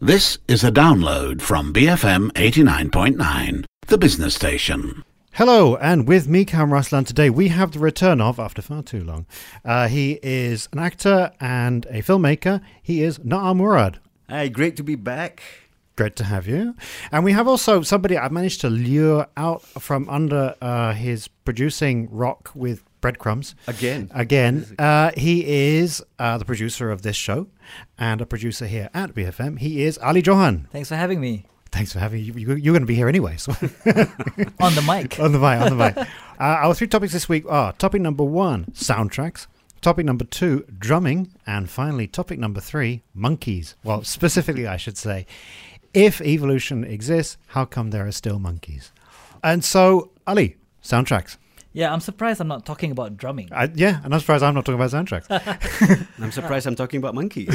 This is a download from BFM 89.9, the business station. Hello, and with me, Cam Ruslan, today we have the return of, after far too long, he is an actor and a filmmaker. He is Na'ar Murad. Hi, great to be back. Great to have you. And we have also somebody I managed to lure out from under his producing rock with breadcrumbs. Again. He is the producer of this show and a producer here at BFM. He is Ali Johan. Thanks for having me. Thanks for having you. You're going to be here anyway. So. On the mic. On the mic. Our three topics this week are topic number 1, soundtracks. Topic number 2, drumming. And finally, topic number 3, monkeys. Well, specifically, I should say, if evolution exists, how come there are still monkeys? And so, Ali, soundtracks. Yeah, I'm surprised I'm not talking about drumming. And I'm surprised I'm not talking about soundtracks. I'm surprised I'm talking about monkeys.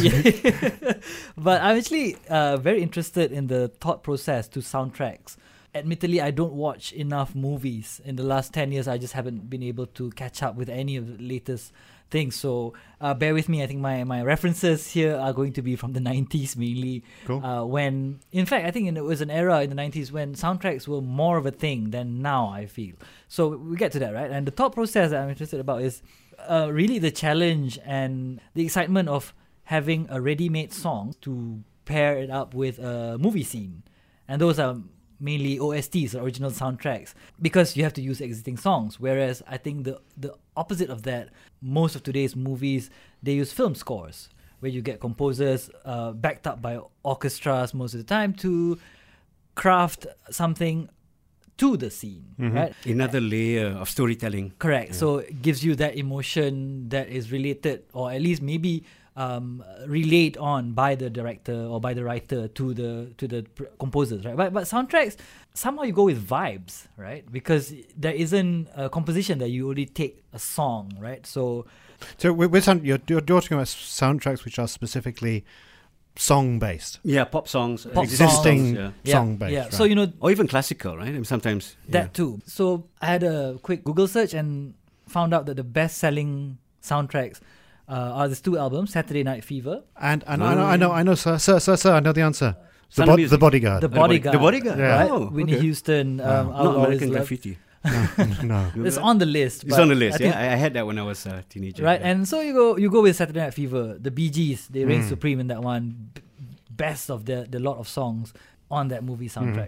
But I'm actually very interested in the thought process to soundtracks. Admittedly, I don't watch enough movies. In the last 10 years, I just haven't been able to catch up with any of the latest things. So bear with me. I think my references here are going to be from the 90s mainly. Cool. When, in fact, I think it was an era in the 90s when soundtracks were more of a thing than now, I feel. So we get to that, right? And the thought process that I'm interested about is really the challenge and the excitement of having a ready-made song to pair it up with a movie scene. And those are mainly OSTs, original soundtracks, because you have to use existing songs. Whereas I think the opposite of that, most of today's movies, they use film scores, where you get composers backed up by orchestras most of the time to craft something to the scene, right? Another layer of storytelling. Correct. Yeah. So it gives you that emotion that is related, or at least maybe relayed on by the director or by the writer to the composers, right? But soundtracks, somehow you go with vibes, right? Because there isn't a composition that you only take a song, right? So with you're talking about soundtracks which are specifically song-based. Yeah, pop songs. Existing songs, song-based. Yeah. Right. So, or even classical, right? And sometimes. That too. So I had a quick Google search and found out that the best-selling soundtracks are these 2 albums, Saturday Night Fever. And I know, sir, I know the answer. The Bodyguard. The Bodyguard. The Bodyguard, right? Oh, Whitney okay. Houston. Not American Graffiti. No. It's on the list. It's on the list, I had that when I was a teenager. Right, yeah. and so you go with Saturday Night Fever. The Bee Gees, they reign supreme in that one. Best of the lot of songs on that movie soundtrack.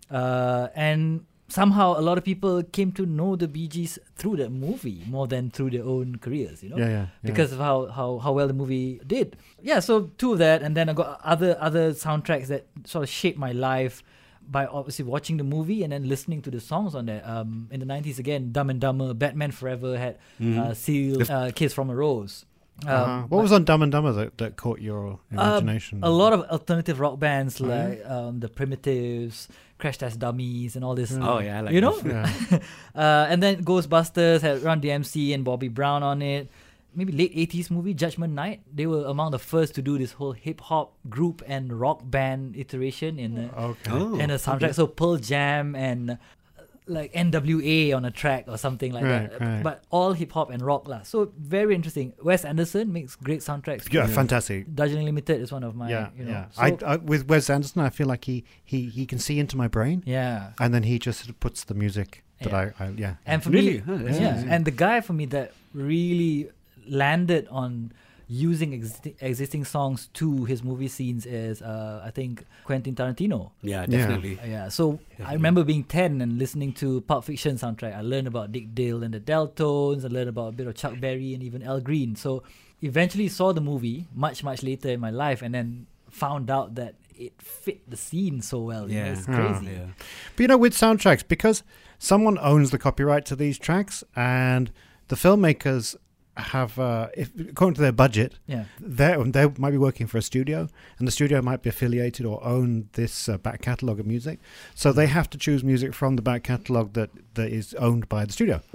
And somehow a lot of people came to know the Bee Gees through that movie more than through their own careers, you know? Yeah. Because of how well the movie did. Yeah, so 2 of that, and then I got other soundtracks that sort of shaped my life by obviously watching the movie and then listening to the songs on that. In the 90s, again, Dumb and Dumber, Batman Forever had Seal, Kiss from a Rose. What was on Dumb and Dumber that caught your imagination? A lot of alternative rock bands like the Primitives, Crash Test Dummies, and all this. Oh yeah, I like you know. that. And then Ghostbusters had Run DMC and Bobby Brown on it. Maybe late 80s movie Judgment Night. They were among the first to do this whole hip hop group and rock band iteration in a soundtrack. Okay. So Pearl Jam and like NWA on a track or something like that. Right. But all hip hop and rock lah. So very interesting. Wes Anderson makes great soundtracks. Yeah, fantastic. Darjeeling Limited is one of my So I with Wes Anderson, I feel like he can see into my brain. Yeah. And then he just sort of puts the music that I And for really? me, and the guy for me that really landed on using existing songs to his movie scenes is I think Quentin Tarantino. Yeah, definitely. So definitely. I remember being 10 and listening to Pulp Fiction soundtrack. I learned about Dick Dale and the Deltones. I learned about a bit of Chuck Berry and even Al Green. So eventually saw the movie much later in my life and then found out that it fit the scene so well. Yeah. It's crazy. Yeah. But with soundtracks, because someone owns the copyright to these tracks and the filmmakers have, according to their budget, they might be working for a studio, and the studio might be affiliated or own this back catalogue of music. So they have to choose music from the back catalogue that is owned by the studio.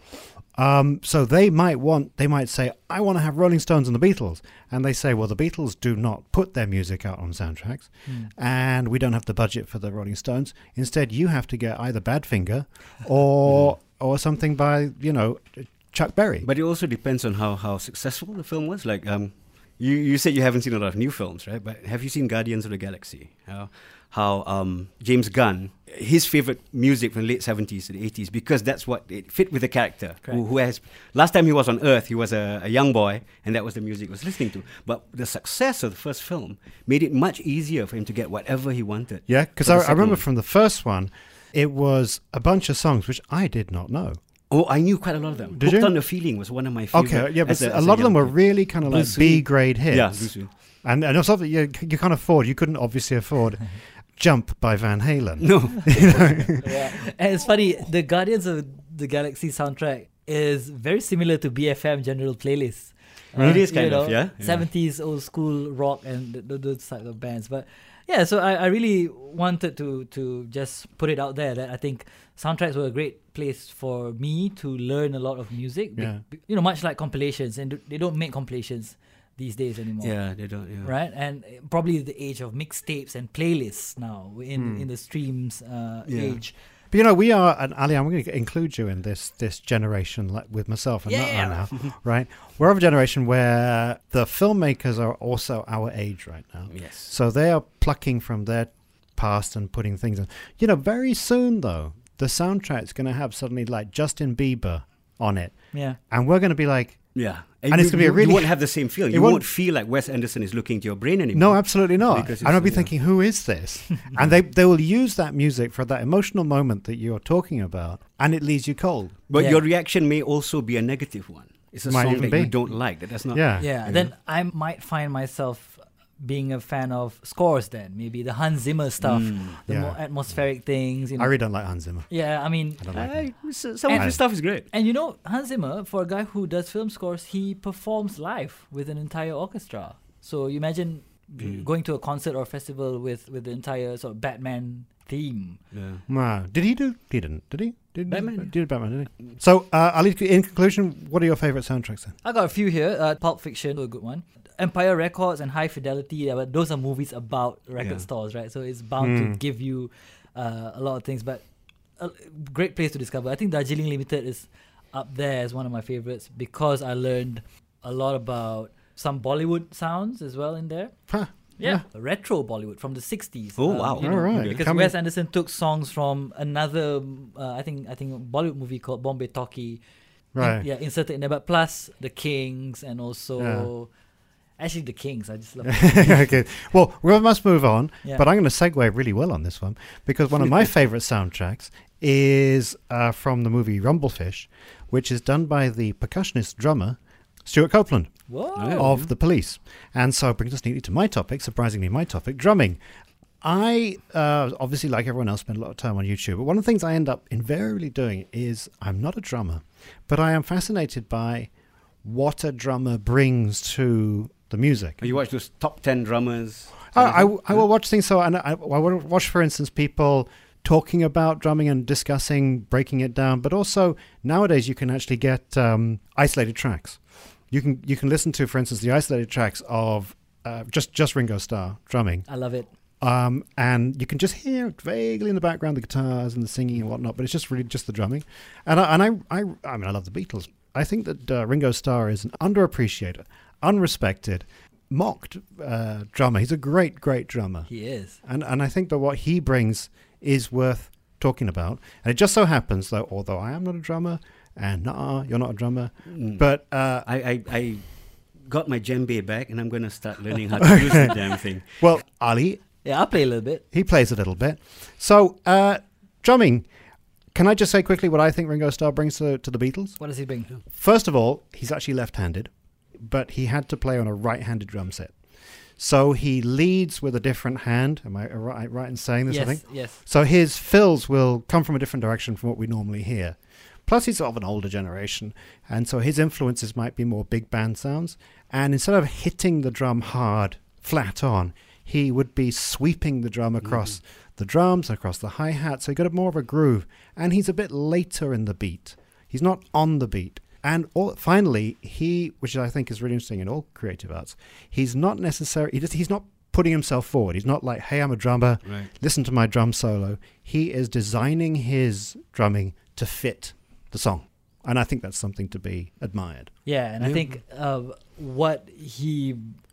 So they might say, I want to have Rolling Stones and the Beatles. And they say, well, the Beatles do not put their music out on soundtracks, and we don't have the budget for the Rolling Stones. Instead, you have to get either Badfinger or something by, Chuck Berry. But it also depends on how successful the film was. Like, You said you haven't seen a lot of new films, right? But have you seen Guardians of the Galaxy? How James Gunn, his favorite music from the late 70s to the 80s, because that's what it fit with the character. Who has, last time he was on Earth, he was a young boy, and that was the music he was listening to. But the success of the first film made it much easier for him to get whatever he wanted. Yeah, because I remember from the first one, it was a bunch of songs which I did not know. Oh, I knew quite a lot of them. Did Hooked you? on the Feeling was one of my favorite. Okay, yeah, but a lot of them were really kind of like B-grade hits. Yeah, Blue Suede. And also that you can't afford. You couldn't obviously afford Jump by Van Halen. No. Yeah. And it's funny, the Guardians of the Galaxy soundtrack is very similar to BFM General Playlist. It is kind of, yeah. 70s old school rock and those type of bands. But yeah, so I really wanted to just put it out there that I think soundtracks were a great place for me to learn a lot of music. Yeah. Much like compilations, and they don't make compilations these days anymore. Yeah, they don't. Yeah. Right, and probably the age of mixtapes and playlists now in the streams age. But we are, and Ali, I'm going to include you in this generation, like with myself and now, right? We're of a generation where the filmmakers are also our age right now. Yes. So they are plucking from their past and putting things in. Very soon though, the soundtrack's going to have suddenly like Justin Bieber on it. Yeah. And we're going to be like, yeah. And it's going to be a really... You won't have the same feeling. You won't feel like Wes Anderson is looking to your brain anymore. No, absolutely not. And I'll be thinking, who is this? And they will use that music for that emotional moment that you're talking about, and it leaves you cold. But your reaction may also be a negative one. It's a song that you don't like. That's not... Yeah. Then I might find myself being a fan of scores then. Maybe the Hans Zimmer stuff, more atmospheric things. I really don't like Hans Zimmer. Yeah, I mean... some of his stuff is great. And Hans Zimmer, for a guy who does film scores, he performs live with an entire orchestra. So you imagine going to a concert or festival with the entire sort of Batman theme. Yeah. Wow. Did he do... He didn't. Did he? Batman. Did Batman, did he? So, Ali, in conclusion, what are your favourite soundtracks then? I got a few here. Pulp Fiction, a good one. Empire Records and High Fidelity, those are movies about record stores, right? So it's bound to give you a lot of things, but a great place to discover. I think Darjeeling Limited is up there as one of my favorites because I learned a lot about some Bollywood sounds as well in there. Huh. Yeah, retro Bollywood from the 60s. Oh, wow. All right. Because Wes Anderson took songs from another, I think Bollywood movie called Bombay Talkie. Right. Inserted in there. But plus The Kings and also... Actually, The Kings, I just love it. Okay. Well, we must move on, Yeah. but I'm going to segue really well on this one because one of my favorite soundtracks is from the movie Rumblefish, which is done by the percussionist drummer Stuart Copeland of The Police. And so it brings us neatly to my topic, surprisingly my topic, drumming. I, obviously, like everyone else, spend a lot of time on YouTube, but one of the things I end up invariably doing is I'm not a drummer, but I am fascinated by what a drummer brings to the music. You watch those top 10 drummers? I will watch things. So, and I will watch, for instance, people talking about drumming and discussing, breaking it down. But also nowadays, you can actually get isolated tracks. You can listen to, for instance, the isolated tracks of just Ringo Starr drumming. I love it. And you can just hear vaguely in the background the guitars and the singing and whatnot. But it's just really just the drumming. And I mean, I love the Beatles. I think that Ringo Starr is an underappreciated, unrespected, mocked drummer. He's a great, great drummer. He is. And I think that what he brings is worth talking about. And it just so happens, though, although I am not a drummer, and you're not a drummer, but... I got my djembe back, and I'm going to start learning how to use the damn thing. Well, Ali... Yeah, I'll play a little bit. He plays a little bit. So, drumming... Can I just say quickly what I think Ringo Starr brings to the Beatles? What does he bring? First of all, he's actually left-handed, but he had to play on a right-handed drum set. So he leads with a different hand. Am I right in saying this, yes, I think? Yes. So his fills will come from a different direction from what we normally hear. Plus, he's sort of an older generation, and so his influences might be more big band sounds. And instead of hitting the drum hard, flat on, he would be sweeping the drum across the drums, across the hi-hat, so he got more of a groove. And he's a bit later in the beat. He's not on the beat. And finally, which I think is really interesting in all creative arts, he's not necessarily, he's not putting himself forward. He's not like, hey, I'm a drummer, listen to my drum solo. He is designing his drumming to fit the song. And I think that's something to be admired. Yeah, and I think what he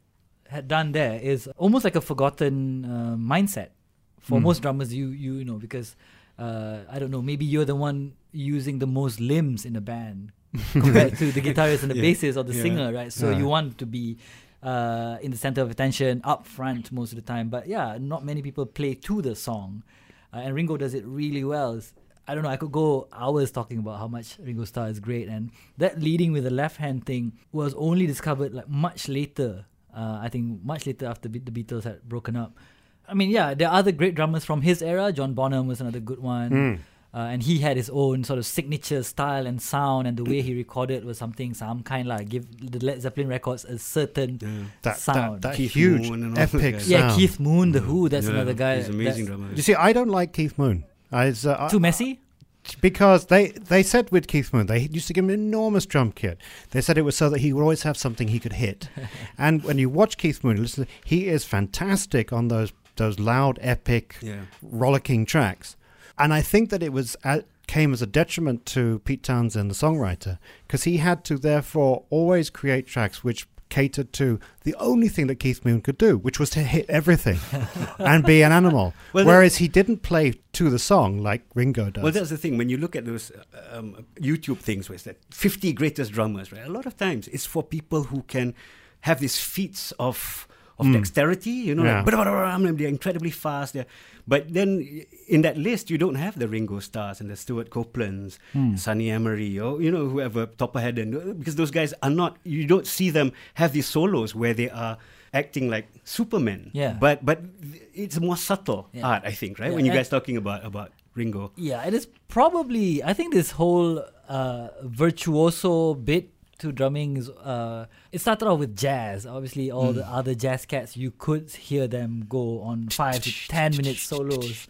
had done there is almost like a forgotten mindset for most drummers. You know, because I don't know, maybe you're the one using the most limbs in a band compared to the guitarist and the bassist or the singer, right? So you want to be in the center of attention, up front most of the time. But yeah, not many people play to the song, and Ringo does it really well. I don't know, I could go hours talking about how much Ringo Starr is great, and that leading with the left hand thing was only discovered like much later. I think much later after the Beatles had broken up. I mean, yeah, there are other great drummers from his era. John Bonham was another good one. And he had his own sort of signature style and sound, and the way he recorded was some kind like give the Led Zeppelin records a certain sound. That huge, epic sound. Yeah, Keith Moon, The Who, that's another guy. He's an amazing drummer. You see, I don't like Keith Moon. Too messy? Because they said with Keith Moon, they used to give him an enormous drum kit. They said it was so that he would always have something he could hit. And when you watch Keith Moon, listen, he is fantastic on those loud, epic, rollicking tracks. And I think that it came as a detriment to Pete Townshend, the songwriter, because he had to therefore always create tracks which catered to the only thing that Keith Moon could do, which was to hit everything and be an animal. Whereas he didn't play to the song like Ringo does. Well, that's the thing. When you look at those YouTube things where it's like 50 greatest drummers, right? A lot of times it's for people who can have these feats of dexterity, you know, like, they're incredibly fast. But then in that list, you don't have the Ringo Starrs and the Stuart Copelands, Sonny Emery, or, you know, whoever, Topper Headon, because those guys are not, you don't see them have these solos where they are acting like Superman. Yeah. But it's a more subtle art, I think, right? When you guys talking about Ringo. Yeah, it is probably, I think this whole virtuoso bit to drumming is it started off with jazz. Obviously all the other jazz cats, you could hear them go on 5 to 10 minute solos,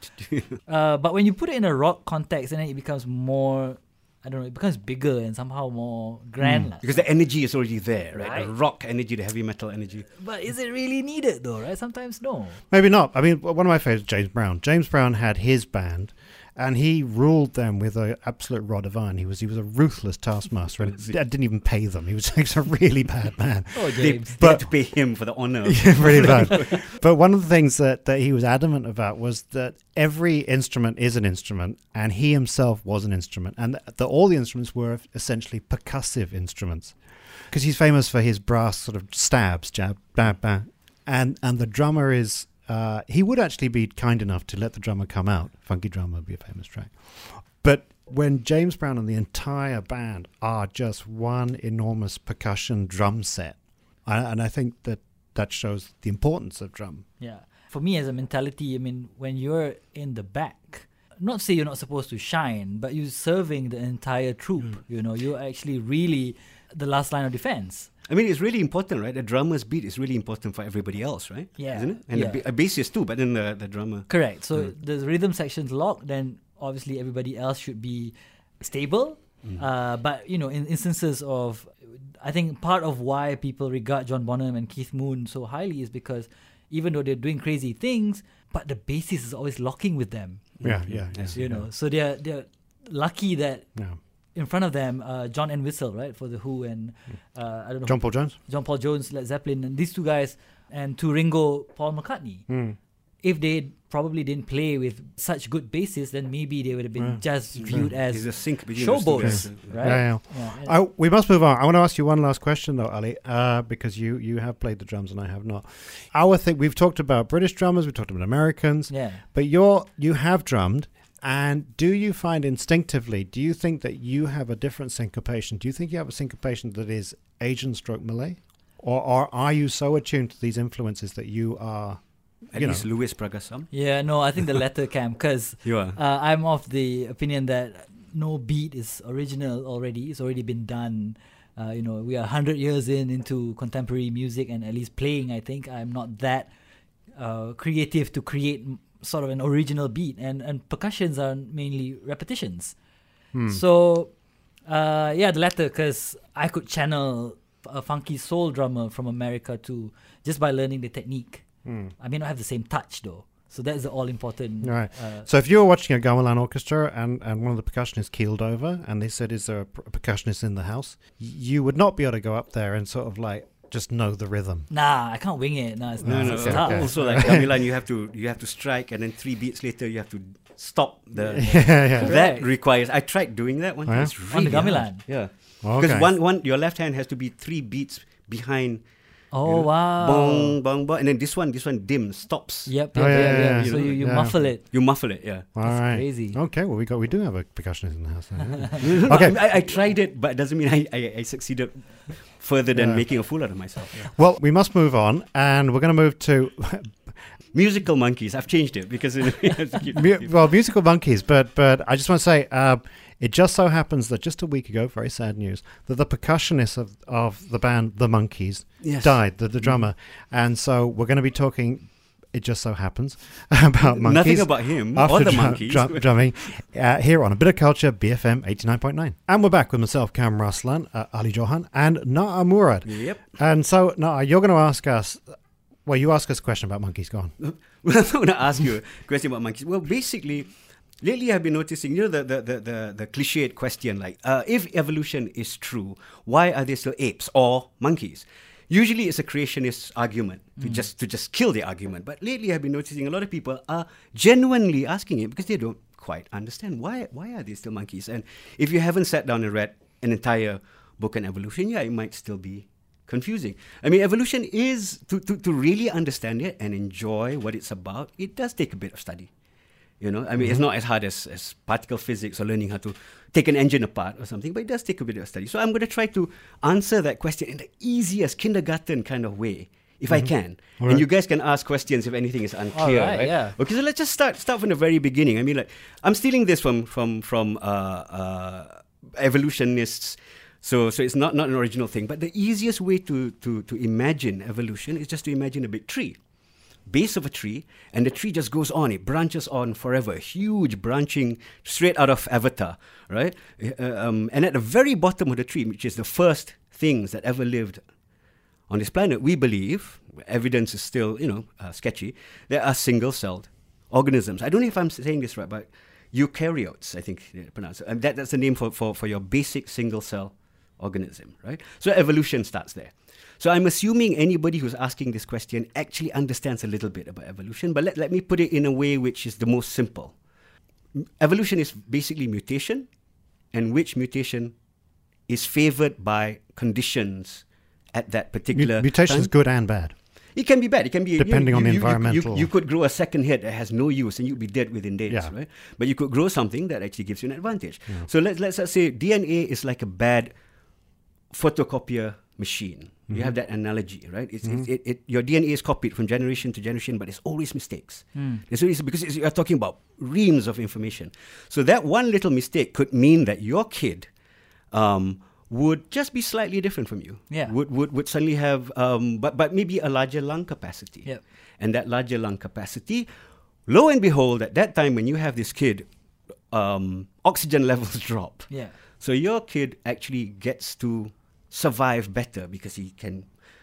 but when you put it in a rock context, and then it becomes more, I don't know, it becomes bigger and somehow more grand, because the energy is already there, right? The rock energy, the heavy metal energy. But is it really needed though, right? Sometimes no. Maybe not. I mean, one of my favorites is James Brown. James Brown had his band, and he ruled them with an absolute rod of iron. He was a ruthless taskmaster, and didn't even pay them. He was a really bad man. Oh, James. They had to pay him for the honor. Yeah, really bad. But one of the things that he was adamant about was that every instrument is an instrument, and he himself was an instrument, and all the instruments were essentially percussive instruments. Because he's famous for his brass sort of stabs, jab, bam, bam. And the drummer is... he would actually be kind enough to let the drummer come out. Funky Drummer would be a famous track. But when James Brown and the entire band are just one enormous percussion drum set, and I think that shows the importance of drum. Yeah. For me as a mentality, I mean, when you're in the back, not say you're not supposed to shine, but you're serving the entire troop. You know, you're actually really the last line of defense. I mean, it's really important, right? The drummer's beat is really important for everybody else, right? Yeah. Isn't it? And a bassist too, but then the drummer. Correct. So the rhythm section's locked, then obviously everybody else should be stable. But, you know, in instances of, I think part of why people regard John Bonham and Keith Moon so highly is because even though they're doing crazy things, but the bassist is always locking with them. Yeah. You know, so they're lucky that... Yeah. In front of them, John Entwistle, right, for The Who, and I don't know, John Paul Jones, Led Zeppelin, and these two guys, and to Ringo, Paul McCartney. If they probably didn't play with such good bassists, then maybe they would have been just viewed as showboats, right? Yeah. We must move on. I want to ask you one last question, though, Ali, because you have played the drums and I have not. We've talked about British drummers, we've talked about Americans, but you have drummed. And do you find instinctively, do you think that you have a different syncopation? Do you think you have a syncopation that is Asian/Malay? Or are you so attuned to these influences that you are... At least Louis Pragasam? Yeah, no, I think the latter camp, because I'm of the opinion that no beat is original already. It's already been done. You know, we are 100 years into contemporary music, and at least playing, I think I'm not that creative to create... sort of an original beat, and percussions are mainly repetitions. So the latter, because I could channel a funky soul drummer from America too, just by learning the technique. I may not have the same touch though, so that's the all important. Right. So if you were watching a gamelan orchestra and one of the percussionists keeled over and they said, is there a percussionist in the house, you would not be able to go up there and sort of like just know the rhythm? Nah, I can't wing it. No, it's No, not. no. It's tough. Also, like gamelan, you have to strike, and then 3 beats later you have to stop the. Yeah. That requires. I tried doing that one. Oh, yeah? It's really On the gamelan? hard. Yeah, Okay. because one your left hand has to be 3 beats behind. Oh, wow. Bong, bong, bong, and then this one dims, stops. Yep. Oh, yeah. So you Yeah. muffle it. You muffle it, yeah. All That's right. crazy. Okay, well we do have a percussionist in the house. Then. Okay. I tried it, but it doesn't mean I succeeded further than Yeah. making a fool out of myself. Yeah. Well, we must move on, and we're going to move to Musical monkeys. I've changed it because we have to keep. musical monkeys. But I just want to say, it just so happens that just a week ago, very sad news, that the percussionist of the band The Monkees Yes. died, the drummer, and so we're going to be talking. It just so happens about monkeys. Nothing about him After or the monkeys. drumming here on A Bit of Culture, BFM 89.9. And we're back with myself, Cam Raslan, Ali Johan, and Na'a Murad. Yep. And so, Na'a, you're going to ask us, well, you ask us a question about monkeys. Go on. Well, I'm going to ask you a question about monkeys. Well, basically, lately I've been noticing, the cliched question, like, if evolution is true, why are there still apes or monkeys? Usually it's a creationist argument to just kill the argument. But lately I've been noticing a lot of people are genuinely asking it because they don't quite understand why are there still monkeys. And if you haven't sat down and read an entire book on evolution, it might still be confusing. I mean, evolution is, to really understand it and enjoy what it's about, it does take a bit of study. It's not as hard as particle physics or learning how to take an engine apart or something, but it does take a bit of study. So I'm going to try to answer that question in the easiest kindergarten kind of way, if I can. All right. And you guys can ask questions if anything is unclear. All right, yeah. Okay, so let's just start from the very beginning. I mean, like, I'm stealing this from evolutionists. So it's not an original thing. But the easiest way to imagine evolution is just to imagine a big tree. Base of a tree, and the tree just goes on. It branches on forever, huge branching straight out of Avatar, right? And at the very bottom of the tree, which is the first things that ever lived on this planet, we believe, evidence is still, sketchy, there are single-celled organisms. I don't know if I'm saying this right, but eukaryotes, I think they pronounce it. That's the name for your basic single-cell organism, right? So evolution starts there. So I'm assuming anybody who's asking this question actually understands a little bit about evolution, but let me put it in a way which is the most simple. Evolution is basically mutation, and which mutation is favored by conditions at that particular mutation is time. good and bad. It can be bad. It can be depending on the environmental. You could grow a second head that has no use, and you'd be dead within days, Yeah. right? But you could grow something that actually gives you an advantage. So let's say DNA is like a bad photocopier machine. You have that analogy, right? Your DNA is copied from generation to generation, but there's always mistakes. There's always, because you're talking about reams of information. So that one little mistake could mean that your kid would just be slightly different from you. Yeah. Would suddenly have, but maybe a larger lung capacity. Yep. And that larger lung capacity, lo and behold, at that time when you have this kid, oxygen levels drop. Yeah. So your kid actually gets to survive better because he can,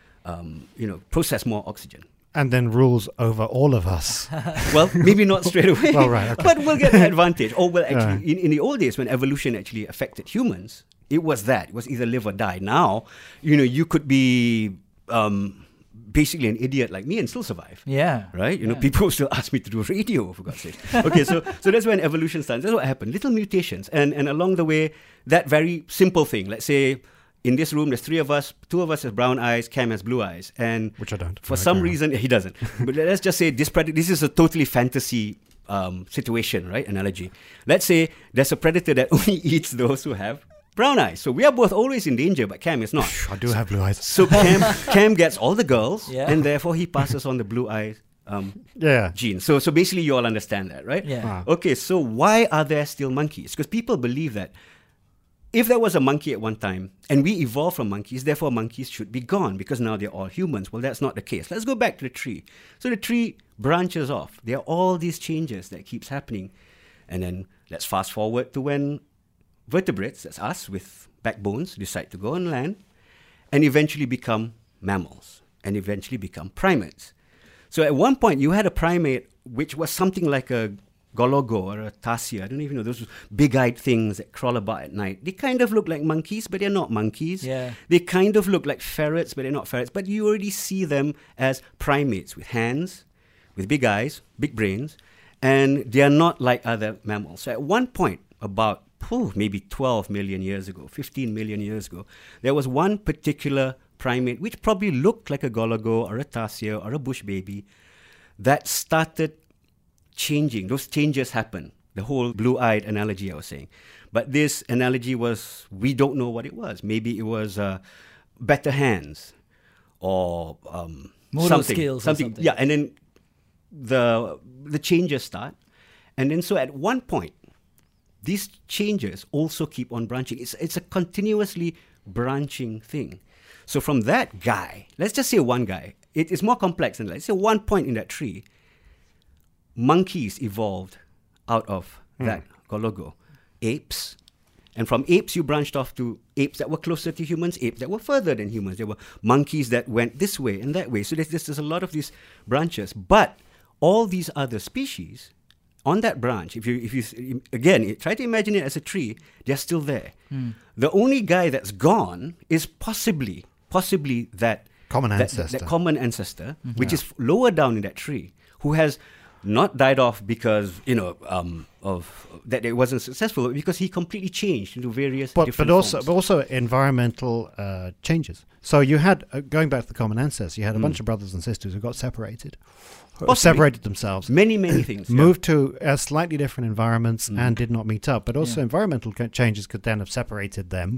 process more oxygen. And then rules over all of us. Well, maybe not straight away. Well, right, okay. But we'll get the advantage. Or well, actually, in the old days when evolution actually affected humans, it was that. It was either live or die. Now, you could be basically an idiot like me and still survive. Yeah. Right? People still ask me to do radio, for God's sake. Okay, so that's when evolution starts. That's what happened. Little mutations. And along the way, that very simple thing. Let's say in this room, there's 3 of us. 2 of us have brown eyes. Cam has blue eyes. And Which I don't. For some reason, he doesn't. But let's just say this is a totally fantasy situation, right? Analogy. Let's say there's a predator that only eats those who have brown eyes. So we are both always in danger, but Cam is not. I do have blue eyes. So Cam gets all the girls, Yeah. and therefore he passes on the blue eyes Yeah. gene. So basically you all understand that, right? Yeah. Okay, so why are there still monkeys? Because people believe that if there was a monkey at one time and we evolved from monkeys, therefore monkeys should be gone because now they're all humans. Well, that's not the case. Let's go back to the tree. So the tree branches off. There are all these changes that keeps happening. And then let's fast forward to when vertebrates, that's us with backbones, decide to go on land and eventually become mammals and eventually become primates. So at one point you had a primate which was something like a gologo or a tarsier, I don't even know, those big-eyed things that crawl about at night. They kind of look like monkeys, but they're not monkeys. Yeah. They kind of look like ferrets, but they're not ferrets. But you already see them as primates with hands, with big eyes, big brains, and they are not like other mammals. So at one point, about maybe 12 million years ago, 15 million years ago, there was one particular primate which probably looked like a gologo or a tarsier or a bush baby that started changing. Those changes happened. The whole blue-eyed analogy I was saying. But this analogy was, we don't know what it was. Maybe it was better hands or motor skills or something. Yeah, and then the changes start. And then so at one point, these changes also keep on branching. It's a continuously branching thing. So from that guy, let's just say one guy, it is more complex than that. Let's say one point in that tree, monkeys evolved out of that gologo. Apes. And from apes, you branched off to apes that were closer to humans, apes that were further than humans. There were monkeys that went this way and that way. So there's a lot of these branches. But all these other species on that branch, if you again, try to imagine it as a tree, they're still there. The only guy that's gone is possibly that common ancestor. That common ancestor, which is lower down in that tree, who has not died off because of that it wasn't successful, but because he completely changed into various different forms. But also environmental changes. So you had, going back to the common ancestor, you had a bunch of brothers and sisters who got separated. Separated themselves. Many things. Moved to slightly different environments and did not meet up. But also environmental changes could then have separated them,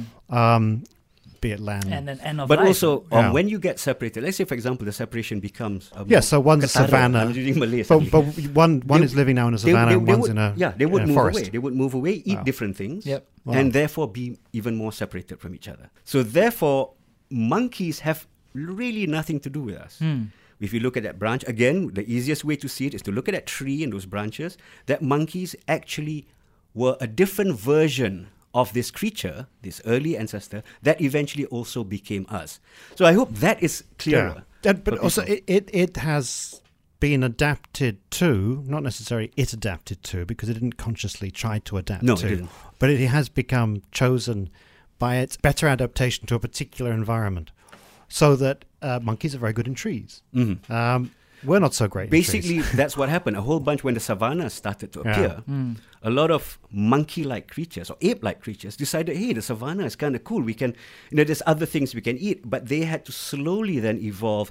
be it land. And an end of but life. also, when you get separated, let's say, for example, the separation becomes... so one's a savanna. I'm using Malay. But one is living now in a savanna and one's in a they would move forest. away. They would move away, eat different things, Wow. and therefore be even more separated from each other. So therefore, monkeys have really nothing to do with us. If you look at that branch, again, the easiest way to see it is to look at that tree and those branches, that monkeys actually were a different version of this creature, this early ancestor, that eventually also became us. So I hope that is clearer. But also, it has been adapted to, not necessarily it adapted to, because it didn't consciously try to adapt No, to. it didn't. But it has become chosen by its better adaptation to a particular environment. So that monkeys are very good in trees. We're not so great Basically, in trees. that's what happened. A whole bunch when the savanna started to appear. A lot of monkey-like creatures or ape-like creatures decided, hey, the savanna is kind of cool. We can, there's other things we can eat. But they had to slowly then evolve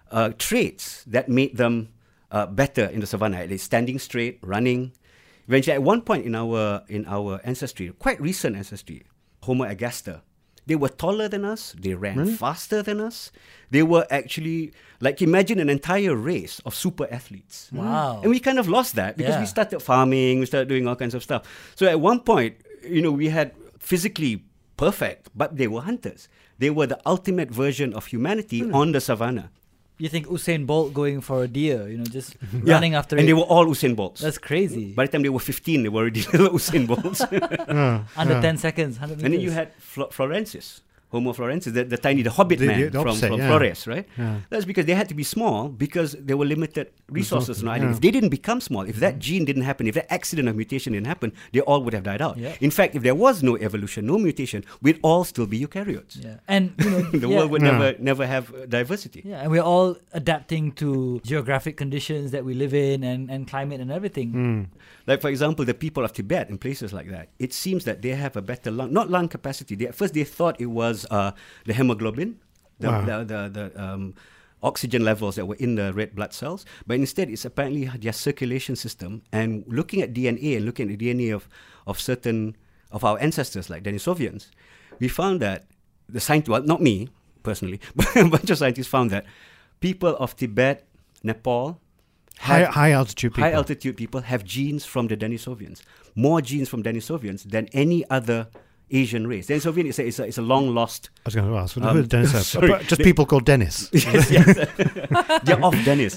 traits that made them better in the savanna. They're standing straight, running. Eventually, at one point in our ancestry, quite recent ancestry, Homo ergaster, they were taller than us. They ran faster than us. They were actually, imagine an entire race of super athletes. Wow. And we kind of lost that because we started farming, we started doing all kinds of stuff. So at one point, we had physically perfect, but they were hunters. They were the ultimate version of humanity on the savannah. You think Usain Bolt going for a deer, just running after it. And they were all Usain Bolts. That's crazy. By the time they were 15, they were already little Usain Bolts. Under 10 seconds, 100 meters. And then you had Florensis, Homo florensis, the Hobbit man from Flores, right? Yeah. That's because they had to be small because there were limited resources on the island. If they didn't become small, if that gene didn't happen, if that accident of mutation didn't happen, they all would have died out. Yeah. In fact, if there was no evolution, no mutation, we'd all still be eukaryotes. Yeah. And the world would never have diversity. Yeah, and we're all adapting to geographic conditions that we live in and climate and everything. Like, for example, the people of Tibet and places like that, it seems that they have a better not lung capacity. At first, they thought it was the hemoglobin, the oxygen levels that were in the red blood cells, but instead it's apparently their circulation system. And looking at DNA and looking at the DNA of certain of our ancestors, like Denisovians, we found that the scientists, well, not me personally, but a bunch of scientists found that people of Tibet, Nepal, high altitude people have genes from the Denisovians, more genes from Denisovians than any other Asian race. Denisovian is a long lost. I was going to ask, who are Denis? Just people called Dennis. yes. They're off Dennis.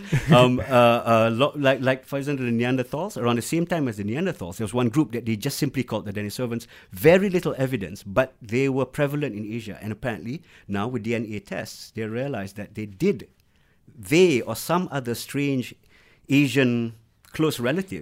Like for example, the Neanderthals, around the same time as the Neanderthals, there was one group that they just simply called the Denisovans. Very little evidence, but they were prevalent in Asia. And apparently, now with DNA tests, they realized that they or some other strange Asian close relative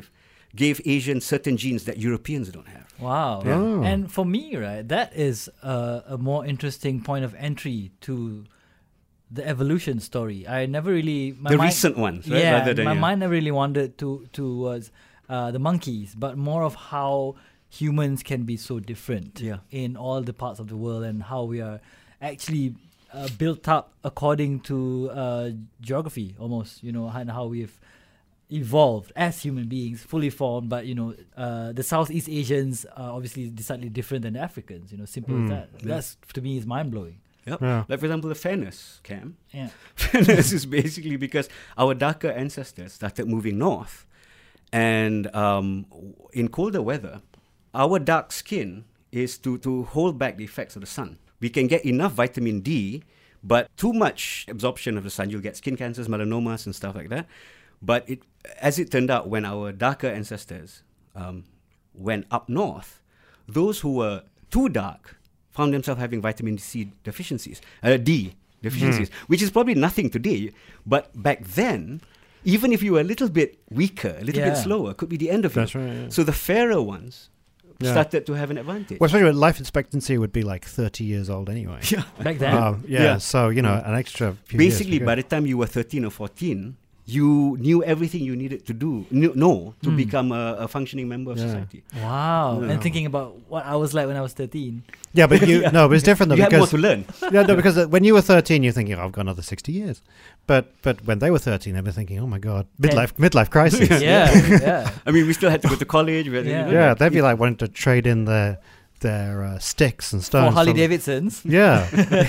gave Asians certain genes that Europeans don't have. Wow. Yeah. Oh. And for me, right, that is a more interesting point of entry to the evolution story. I never really... Recent ones, right? Yeah, Rather than, my mind never really wandered towards the monkeys, but more of how humans can be so different in all the parts of the world, and how we are actually built up according to geography almost, and how we've evolved as human beings, fully formed. But the Southeast Asians are obviously decidedly different than the Africans. Simple as that. That's, to me, is mind blowing. Yep. Yeah. Like, for example, the fairness, Cam. Yeah. Fairness is basically because our darker ancestors started moving north, and in colder weather, our dark skin is to hold back the effects of the sun. We can get enough vitamin D, but too much absorption of the sun, you'll get skin cancers, melanomas, and stuff like that. But as it turned out, when our darker ancestors went up north, those who were too dark found themselves having vitamin D deficiencies, which is probably nothing today. But back then, even if you were a little bit weaker, a little bit slower, could be the end of it. Right, yeah. So the fairer ones started to have an advantage. Well, especially life expectancy would be like 30 years old anyway. Yeah. Back then. So, an extra few Basically, years by the time you were 13 or 14, you knew everything you needed to know to become a functioning member of society. Wow. And thinking about what I was like when I was 13. Yeah, but but it's different though. You because had more to learn. Because when you were 13, you're thinking, I've got another 60 years. But when they were 13, they were thinking, oh my God, midlife crisis. Yeah. I mean, we still had to go to college. They'd be like wanting to trade in their sticks and stones. For Harley Davidsons. Yeah.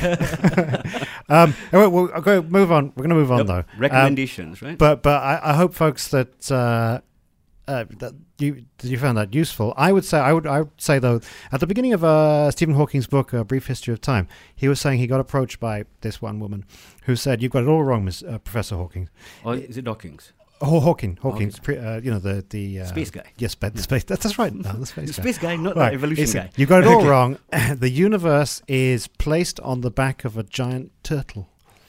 We'll move on. We're going to move on though. Recommendations, right? But I hope folks that you found that useful. I would say though, at the beginning of Stephen Hawking's book, A Brief History of Time, he was saying he got approached by this one woman who said, "You've got it all wrong, Professor Hawking." Or is it Dawkins? Hawking, the space guy. Yes, the space. That's right. No, the space the guy. Space guy, not the evolution guy. You got it all wrong. The universe is placed on the back of a giant turtle.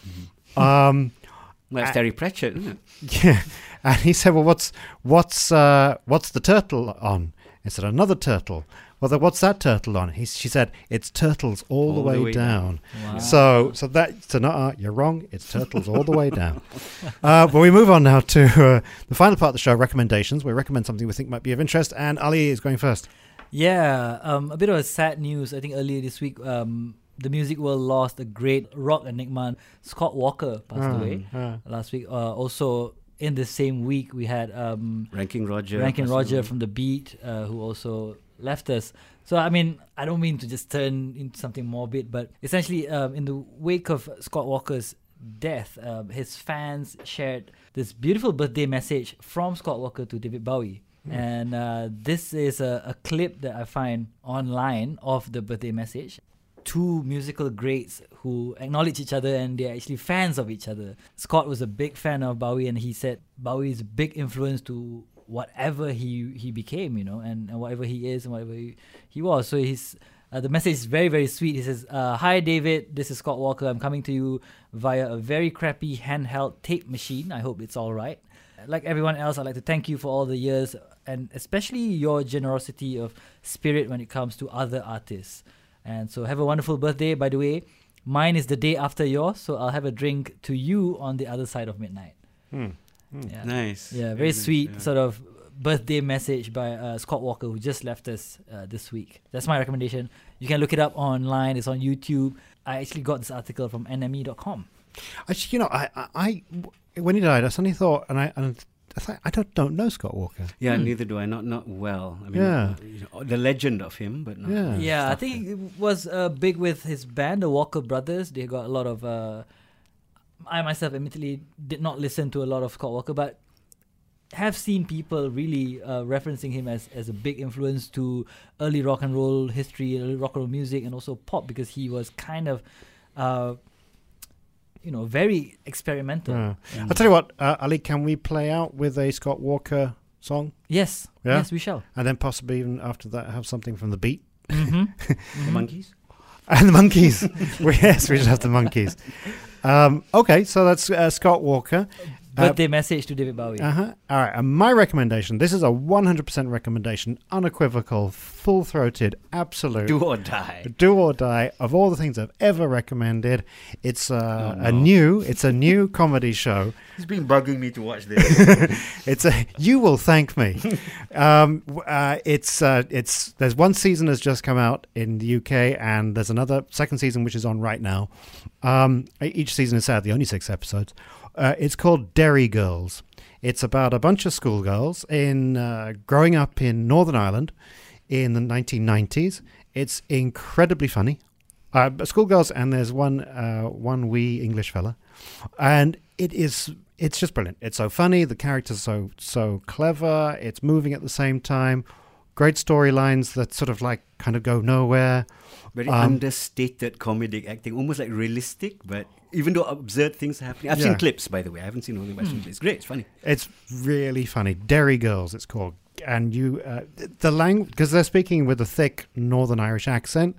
Well, it's Terry Pratchett, isn't it? Yeah, and he said, "Well, what's the turtle on?" He said, "Another turtle." Well, then what's that turtle on? She said, "It's turtles all the way down." Wow. So you're wrong. It's turtles all the way down. But we move on now to the final part of the show, recommendations. We recommend something we think might be of interest, and Ali is going first. Yeah, a bit of a sad news. I think earlier this week, the music world lost a great rock enigma. Scott Walker passed away last week. Also, in the same week, we had Ranking Roger from The Beat, who also left us. So, I mean, I don't mean to just turn into something morbid, but essentially, in the wake of Scott Walker's death, his fans shared this beautiful birthday message from Scott Walker to David Bowie. And this is a clip that I find online of the birthday message. Two musical greats who acknowledge each other, and they're actually fans of each other. Scott was a big fan of Bowie, and he said Bowie's a big influence to whatever he became, and whatever he is and whatever he was. So the message is very, very sweet. He says, "Hi David, this is Scott Walker. I'm coming to you via a very crappy handheld tape machine. I hope it's all right. Like everyone else, I'd like to thank you for all the years, and especially your generosity of spirit when it comes to other artists. And so have a wonderful birthday. By the way, mine is the day after yours, so I'll have a drink to you on the other side of midnight." Yeah. Nice. Yeah, very sweet sort of birthday message by Scott Walker, who just left us this week. That's my recommendation. You can look it up online. It's on YouTube. I actually got this article from NME.com. Actually, when he died, I suddenly thought, and I thought, I don't know Scott Walker. Yeah, neither do I. Not well. I mean, the legend of him, but not. Yeah, I think it was big with his band, the Walker Brothers. They got a lot of. I myself, admittedly, did not listen to a lot of Scott Walker, but have seen people really referencing him as a big influence to early rock and roll history, early rock and roll music, and also pop, because he was kind of, very experimental. I'll tell you what, Ali, can we play out with a Scott Walker song? Yes. Yeah? Yes, we shall. And then possibly even after that have something from The Beat. The Monkees? And the Monkees. Yes, we should have the Monkees. Okay, so that's Scott Walker. birthday message to David Bowie. All right, and my recommendation, this is a 100% recommendation, unequivocal, full-throated, absolute. Do or die. Do or die of all the things I've ever recommended. It's a new comedy show. He's been bugging me to watch this. You will thank me. There's one season has just come out in the UK, and there's another second season which is on right now. Each season is sadly only 6 episodes. It's called Derry Girls. It's about a bunch of schoolgirls growing up in Northern Ireland in the 1990s. It's incredibly funny. Schoolgirls, and there's one wee English fella, and it's just brilliant. It's so funny. The characters are so clever. It's moving at the same time. Great storylines that sort of like kind of go nowhere. Very understated comedic acting, almost like realistic, but even though absurd things are happening. I've seen clips, by the way. I haven't seen all the watching. It's great. It's funny. It's really funny. Derry Girls, it's called. And the language, because they're speaking with a thick Northern Irish accent.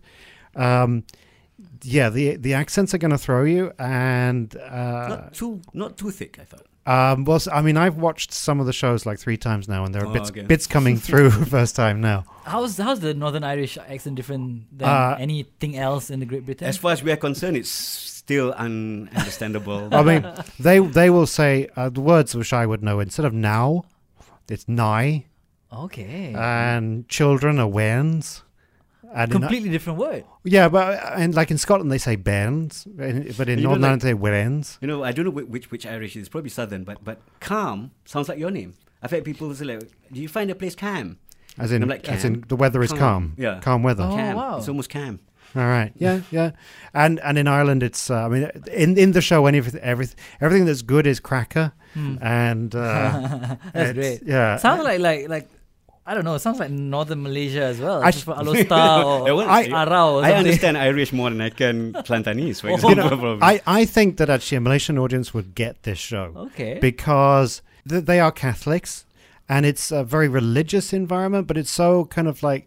The accents are going to throw you, and not too thick, I thought. I've watched some of the shows like 3 times now, and there are bits coming through first time now. How's the Northern Irish accent different than anything else in the Great Britain? As far as we are concerned, it's still ununderstandable. I mean, they will say the words which I would know instead of now, it's nigh. Okay. And children are wens. Completely different word. Yeah, and like in Scotland they say bairns, but in Northern Ireland they say wens. I don't know which Irish it is. Probably Southern, but calm sounds like your name. I've had people say, like, do you find a place calm? As in the weather is calm. Yeah, calm weather. Oh, calm. wow. It's almost calm. All right. Yeah. And in Ireland it's in the show everything that's good is cracker, and that's great. Yeah, sounds like. I don't know. It sounds like Northern Malaysia as well. Alostar or Arau. I understand Irish more than I can Kelantanese, for example. I think that actually a Malaysian audience would get this show. Okay. Because they are Catholics, and it's a very religious environment, but it's so kind of like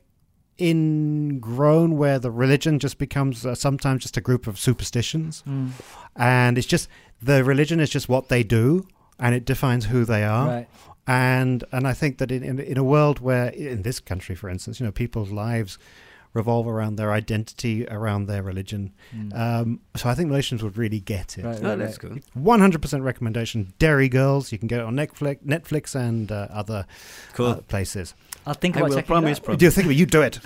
ingrown where the religion just becomes sometimes just a group of superstitions. And it's just, the religion is just what they do, and it defines who they are. Right. And I think that in a world where, in this country, for instance, people's lives revolve around their identity, around their religion. So I think Malaysians would really get it. Right, that's cool. 100% recommendation. Derry Girls. You can get it on Netflix and other places. I'll think about checking it out. Do you think you do it?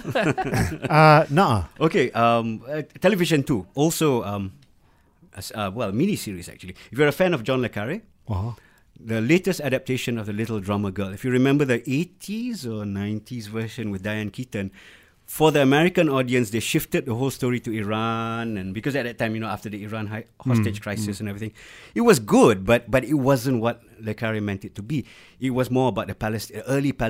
Nah. Okay. Television too. Also, mini-series actually. If you're a fan of John le Carré, the latest adaptation of The Little Drummer Girl. If you remember the 80s or 90s version with Diane Keaton, for the American audience, they shifted the whole story to Iran, and because at that time, after the Iran hostage crisis and everything, it was good, but it wasn't what le Carré meant it to be. It was more about the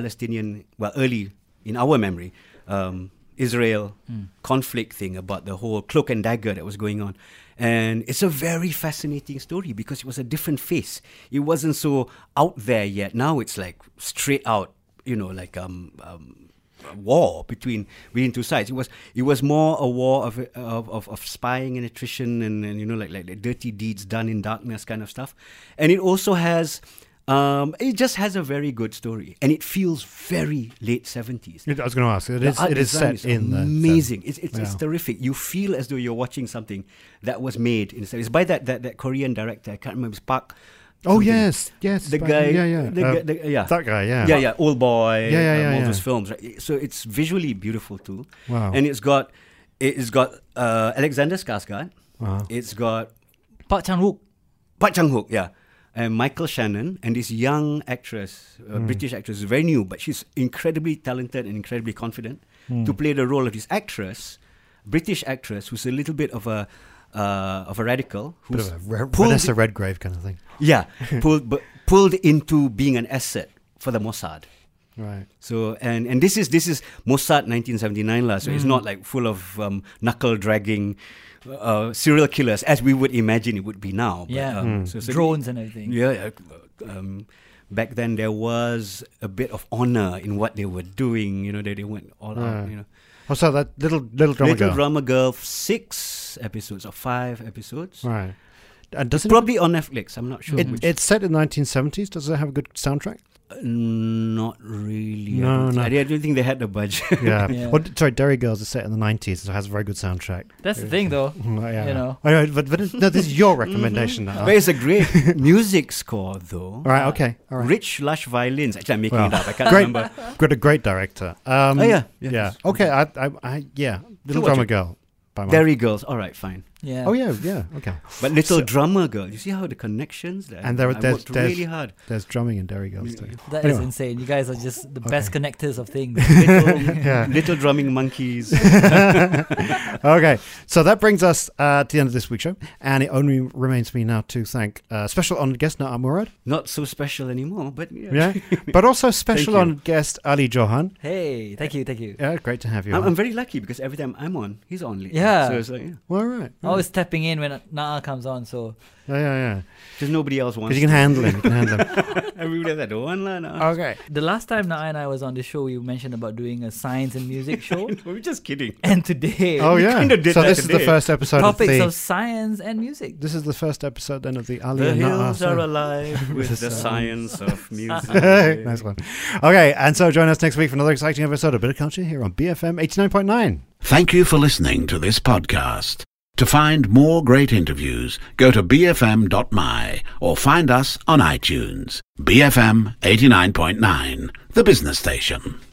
early in our memory, Israel conflict thing, about the whole cloak and dagger that was going on. And it's a very fascinating story because it was a different face. It wasn't so out there yet. Now it's like straight out, war between two sides. It was more a war of spying and attrition and like dirty deeds done in darkness kind of stuff. And it also has it just has a very good story, and it feels very late 70s. I was going to ask. It is set in amazing. It's terrific. You feel as though you're watching something that was made in the 70s. It's by that Korean director. I can't remember. It's Park. Oh yes. The guy. That guy. Yeah. Old Boy. All those films. Right? So it's visually beautiful too. Wow. And it's got Alexander Skarsgård. Wow. It's got Park Chan-wook. Yeah. And Michael Shannon, and this young actress, British actress, very new, but she's incredibly talented and incredibly confident to play the role of this British actress, who's a little bit of a radical, who's Vanessa Redgrave kind of thing. Yeah, pulled into being an asset for the Mossad. Right. So and this is Mossad 1979 so it's not like full of knuckle dragging serial killers as we would imagine it would be now. But, so drones and everything. Yeah. Back then there was a bit of honor in what they were doing. They went all out. Oh, so that little drummer girl. Drummer Girl, 6 episodes or 5 episodes. Right. does it probably on Netflix. I'm not sure. It's set in the 1970s. Does it have a good soundtrack? Not really. No. I don't think they had the budget. Yeah. Well, sorry, Derry Girls is set in the 90s, so it has a very good soundtrack. That's the thing, though. Yeah. You know. But no, this is your recommendation now. But it's a great music score, though. All right, okay. All right. Rich, lush violins. Actually, I'm making it up. I can't remember. Got a great director. Yeah. Okay, Little Drummer Girl. Derry Girls. All right, fine. Yeah. Oh, yeah, okay. But Little Drummer Girl, you see how the connections there? And worked really hard. There's drumming in Derry Girls too. That is insane. You guys are just the best connectors of things. Little drumming monkeys. Okay, so that brings us to the end of this week's show, and it only remains for me now to thank special honoured guest Na'a Murad. Not so special anymore, but but also special honoured guest Ali Johan. Hey, thank you. Yeah, great to have you. I'm very lucky because every time I'm on, he's on. Yeah. So it's like, well, all right. Always stepping in when Na'a comes on, so. Yeah. Because nobody else wants. Because you can handle him. Everybody that don't want Okay. The last time Na'a and I was on the show, we mentioned about doing a science and music show. We're just kidding. And today, so this is the first episode topics of of science and music. This is the first episode then of the Ali The and Na'a. hills are alive with the science of music. Nice one. Okay, and so join us next week for another exciting episode of Bit of Culture here on BFM 89.9. Thank you for listening to this podcast. To find more great interviews, go to bfm.my or find us on iTunes. BFM 89.9, the business station.